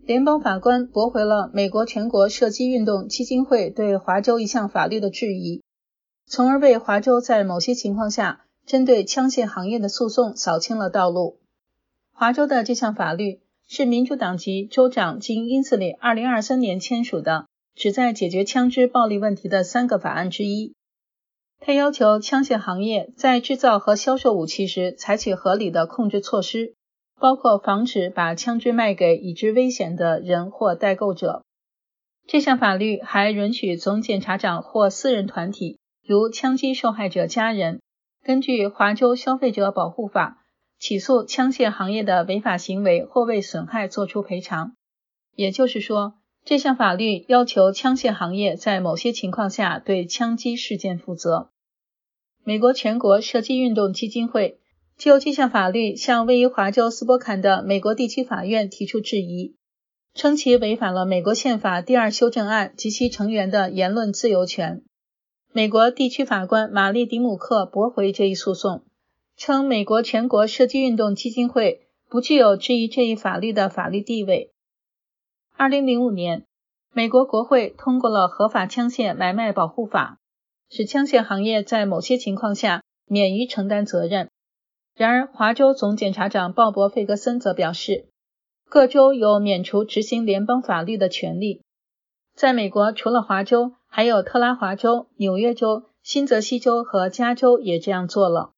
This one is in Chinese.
联邦法官驳回了美国全国射击运动基金会对华州一项法律的质疑，从而为华州在某些情况下针对枪械行业的诉讼扫清了道路。华州的这项法律是民主党籍州长金英斯里2023年签署的，旨在解决枪支暴力问题的3个法案之一。他要求枪械行业在制造和销售武器时采取合理的控制措施，包括防止把枪支卖给已知危险的人或代购者。这项法律还允许总检察长或私人团体，如枪击受害者家人，根据华州消费者保护法起诉枪械行业的违法行为或为损害作出赔偿。也就是说，这项法律要求枪械行业在某些情况下对枪击事件负责。美国全国射击运动基金会就这项法律向位于华州斯波坎的美国地区法院提出质疑，称其违反了美国宪法第2修正案及其成员的言论自由权。美国地区法官玛丽·迪姆克驳回这一诉讼，称美国全国射击运动基金会不具有质疑这一法律的法律地位。2005年，美国国会通过了合法枪械买卖保护法，使枪械行业在某些情况下免于承担责任。然而，华州总检察长鲍勃·费格森则表示，各州有免除执行联邦法律的权利。在美国，除了华州，还有特拉华州、纽约州、新泽西州和加州也这样做了。